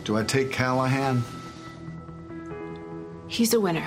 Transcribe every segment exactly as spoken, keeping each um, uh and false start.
Do I take Callahan? He's a winner.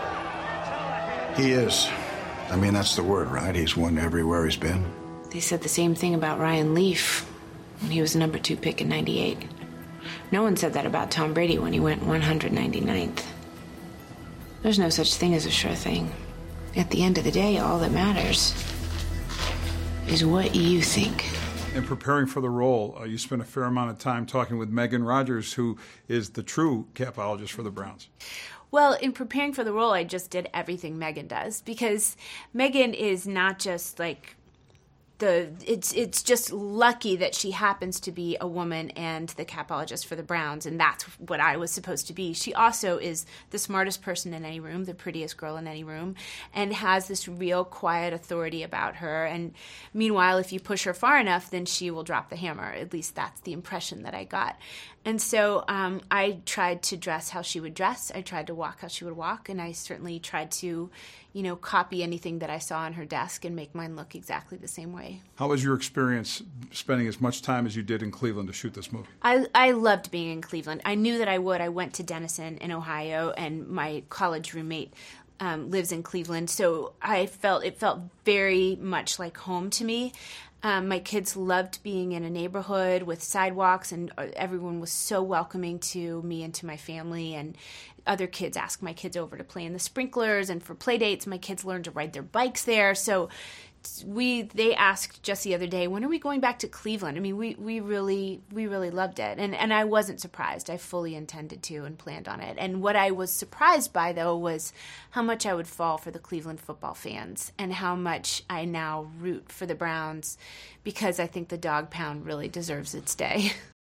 He is. I mean, that's the word, right? He's won everywhere he's been. They said the same thing about Ryan Leaf when he was the number two pick in ninety-eight. No one said that about Tom Brady when he went one hundred ninety-ninth. There's no such thing as a sure thing. At the end of the day, all that matters is what you think. In preparing for the role, uh, you spent a fair amount of time talking with Megan Rogers, who is the true capologist for the Browns. Well, in preparing for the role, I just did everything Megan does, because Megan is not just like the it's it's just lucky that she happens to be a woman and the capologist for the Browns, and that's what I was supposed to be. She also is the smartest person in any room, the prettiest girl in any room, and has this real quiet authority about her. And meanwhile, if you push her far enough, then she will drop the hammer. At least that's the impression that I got. And so um, I tried to dress how she would dress. I tried to walk how she would walk, and I certainly tried to, you know, copy anything that I saw on her desk and make mine look exactly the same way. How was your experience spending as much time as you did in Cleveland to shoot this movie? I, I loved being in Cleveland. I knew that I would. I went to Denison in Ohio, and my college roommate um, lives in Cleveland, so I felt it felt very much like home to me. Um, my kids loved being in a neighborhood with sidewalks, and everyone was so welcoming to me and to my family. And other kids asked my kids over to play in the sprinklers, and for play dates, my kids learned to ride their bikes there. So we they asked just the other day, when are we going back to Cleveland? I mean, we, we really we really loved it, and and I wasn't surprised. I fully intended to and planned on it. And what I was surprised by, though, was how much I would fall for the Cleveland football fans, and how much I now root for the Browns, because I think the dog pound really deserves its day.